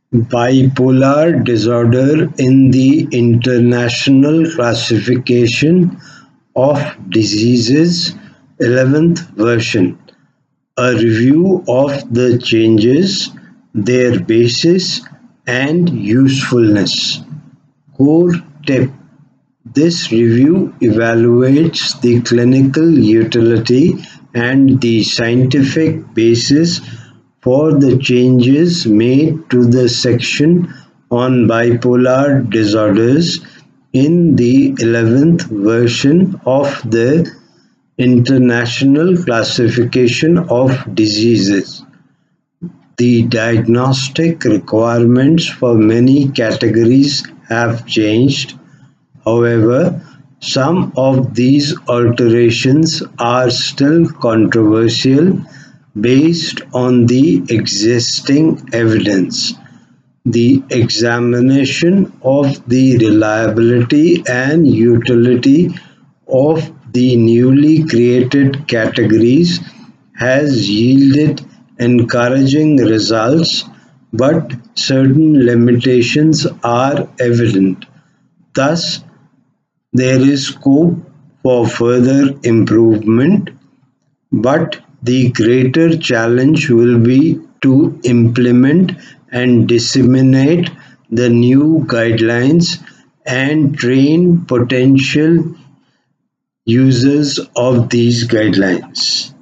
Bipolar disorder in the International Classification of Diseases 11th version, a review of the changes, their basis and usefulness. Core tip: this review evaluates the clinical utility and the scientific basis for the changes made to the section on bipolar disorders in the 11th version of the International Classification of Diseases. The diagnostic requirements for many categories have changed. However, some of these alterations are still controversial based on the existing evidence. The examination of the reliability and utility of the newly created categories has yielded encouraging results, but certain limitations are evident. Thus, there is scope for further improvement, but the greater challenge will be to implement and disseminate the new guidelines and train potential users of these guidelines.